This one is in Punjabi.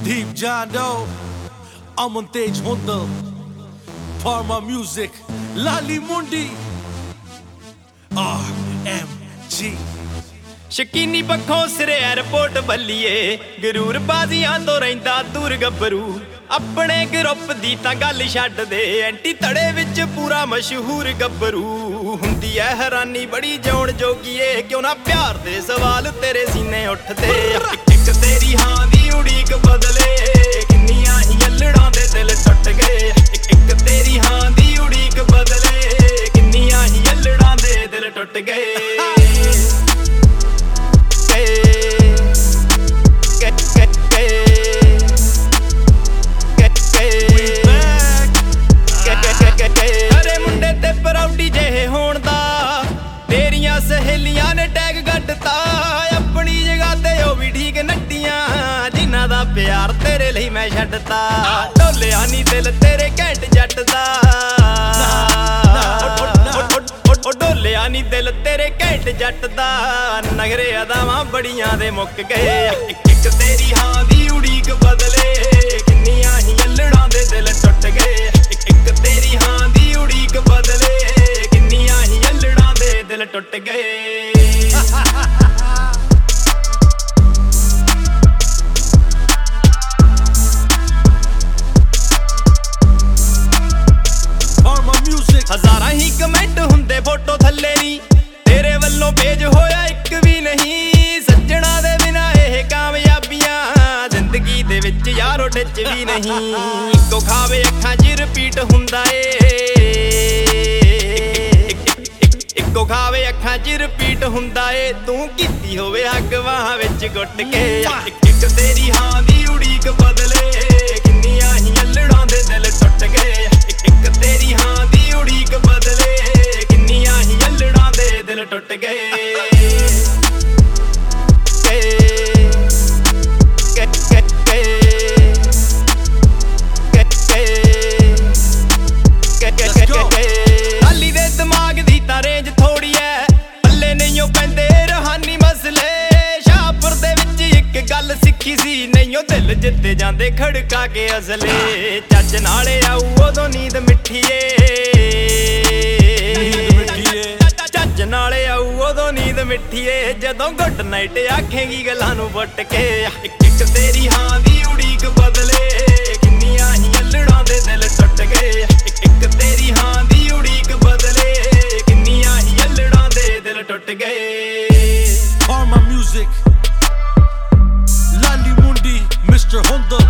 Deep John Doe, Aman Tej Hundal, Parma Music, Lali Mundi, RMG। ਸ਼ਕੀਨੀ ਪੱਖੋਂ ਸਿਰੇ 에어ਪੋਰਟ ਬੱਲੀਏ, ਗਰੂਰ ਬਾਜ਼ੀਆਂ ਤੋਂ ਰਹਿੰਦਾ ਦੂਰ ਗੱਭਰੂ। ਆਪਣੇ ਗਰੁੱਪ ਦੀ ਤਾਂ ਗੱਲ ਛੱਡ ਦੇ, ਐਂਟੀ ਤੜੇ ਵਿੱਚ ਪੂਰਾ ਮਸ਼ਹੂਰ ਗੱਭਰੂ। ਹੁੰਦੀ ਐ ਹੈਰਾਨੀ ਬੜੀ ਜਾਣ ਜੋਗੀਏ, ਕਿਉਂ ਨਾ ਪਿਆਰ ਦੇ ਸਵਾਲ ਤੇਰੇ ਸੀਨੇ ਉੱਠਦੇ। ਇੱਕ ਤੇਰੀ ਹਾਂ ਦੀ ਉਡੀਕ ਬਦਲੇ, ਕਿੰਨੀਆਂ ਹੀ ਯੱਲੜਾਂ ਦੇ ਦਿਲ ਟੁੱਟ ਗਏ। ਇੱਕ ਤੇਰੀ ਹਾਂ ਦੀ ਉਡੀਕ ਬਦਲੇ, ਕਿੰਨੀਆਂ ਹੀ ਯੱਲੜਾਂ ਦੇ ਦਿਲ ਟੁੱਟ ਗਏ। ਅਰੇ ਮੁੰਡੇ ਤੇ ਪਰੌਡੀ ਜਿਹੇ ਹੋਣ ਦਾ ਤੇਰੀਆਂ ਸਹੇਲੀਆਂ ਨੇ ਟੈਗ ਗੱਡਤਾ। ਆਪਣੀ ਜਗ੍ਹਾ ਤੇ ਉਹ ਵੀ ਠੀਕ ਨੱਟੀਆਂ, ਜਿਨ੍ਹਾਂ ਦਾ ਪਿਆਰ ਤੇਰੇ ਲਈ ਮੈਂ ਛੱਡਤਾ। ਢੋਲਿਆ ਨੀ ਦਿਲ ਤੇਰੇ ਘੈਂਟ ਜੱਟ ਦਾ, ਢੋਲਿਆ ਨੀ ਦਿਲ ਤੇਰੇ ਘੈਂਟ ਜੱਟ ਦਾ। ਨਗਰੇ ਅਦਾਵਾਂ ਬੜੀਆਂ ਦੇ ਮੁੱਕ ਗਏ। ਇੱਕ ਤੇਰੀ ਹਾਂ ਦੀ ਉਡੀਕ ਬਦਲੇ, ਕਿੰਨੀਆਂ ਹੀ ਯੱਲੜਾਂ ਦੇ ਦਿਲ ਟੁੱਟ ਗਏ। ਇੱਕ ਤੇਰੀ ਹਾਂ ਦੀ ਉਡੀਕ ਬਦਲੇ, ਕਿੰਨੀਆਂ ਹੀ ਯੱਲੜਾਂ ਦੇ ਦਿਲ ਟੁੱਟ ਗਏ। ਹਜ਼ਾਰਾਂ ਹੀ ਕਮੈਂਟ ਹੁੰਦੇ ਫੋਟੋ ਥੱਲੇ ਨੀ, ਤੇਰੇ ਵੱਲੋਂ ਪੇਜ ਹੋਇਆ ਇੱਕ ਵੀ ਨਹੀਂ। ਸੱਜਣਾ ਦੇ ਬਿਨਾ ਇਹ ਕਾਮਯਾਬੀਆਂ ਜ਼ਿੰਦਗੀ ਦੇ ਵਿੱਚ ਯਾਰੋ ਟਿੱਚ ਵੀ ਨਹੀਂ। ਇੱਕੋ ਖਾਵੇ ਅੱਖਾਂ 'ਚ ਰਿਪੀਟ ਹੁੰਦਾ ਏ, ਇੱਕੋ ਖਾਵੇ ਅੱਖਾਂ 'ਚ ਰਿਪੀਟ ਹੁੰਦਾ ਏ। ਤੂੰ ਕੀਤੀ ਹੋਵੇ ਹੱਗ ਬਾਹਾਂ ਵਿੱਚ ਗੁੱਟ ਕੇ। ਇੱਕ ਤੇਰੀ ਹਾਂ ਦੀ ਉਡੀਕ ਬਦਲੇ, ਕਿੰਨੀਆਂ ਹੀ ਯੱਲੜਾਂ ਦੇ ਦਿਲ ਟੁੱਟ ਗਏ। ਇੱਕ ਤੇਰੀ ਹਾਂ ਦੀ ਉਡੀਕ ਬਦਲੇ, ਕਿੰਨੀਆਂ ਹੀ ਯੱਲੜਾਂ ਦੇ ਦਿਲ ਟੁੱਟ ਗਏ। ਲਾਲੀ ਦੇ ਦਿਮਾਗ ਦੀ ਤਾਂ ਰੇਂਜ ਥੋੜੀ ਐ, ਪੱਲੇ ਨਹੀਂਓ ਪੈਂਦੇ ਰੂਹਾਨੀ ਮਸਲੇ। ਸ਼ਾਹਪੁਰ ਦੇ ਵਿੱਚ ਇੱਕ ਗੱਲ ਸਿੱਖੀ ਸੀ, ਨਹੀਂਓ ਦਿਲ ਜਿੱਤੇ ਜਾਂਦੇ ਖੜਕਾ ਕੇ ਅਸਲੇ। ਚੱਜ ਨਾਲੇ ਆਊ ਉਦੋਂ ਨੀਂਦ ਮਿੱਠੀ ਏ, ਚੱਜ ਨਾਲੇ ਆਊ ਉਦੋਂ ਨੀਂਦ ਮਿੱਠੀ ਏ। ਜਦੋਂ ਗੁੱਡ ਨਾਈਟ ਆਖੇਗੀ ਗੱਲਾਂ ਨੂੰ ਵੱਟ ਕੇ। ਇੱਕ ਤੇਰੀ ਹਾਂ ਦੀ ਉਡੀਕ ਬਦਲੇ, ਕਿੰਨੀਆਂ ਹੀ ਯੱਲੜਾਂ ਦੇ ਦਿਲ ਟੁੱਟ ਗਏ। ਇੱਕ ਤੇਰੀ ਹਾਂ ਦੀ ਉਡੀਕ ਬਦਲੇ, ਕਿੰਨੀਆਂ ਹੀ ਯੱਲੜਾਂ ਦੇ ਦਿਲ ਟੁੱਟ ਗਏ। Parma Music, Lali Mundi, Mr. Hundal,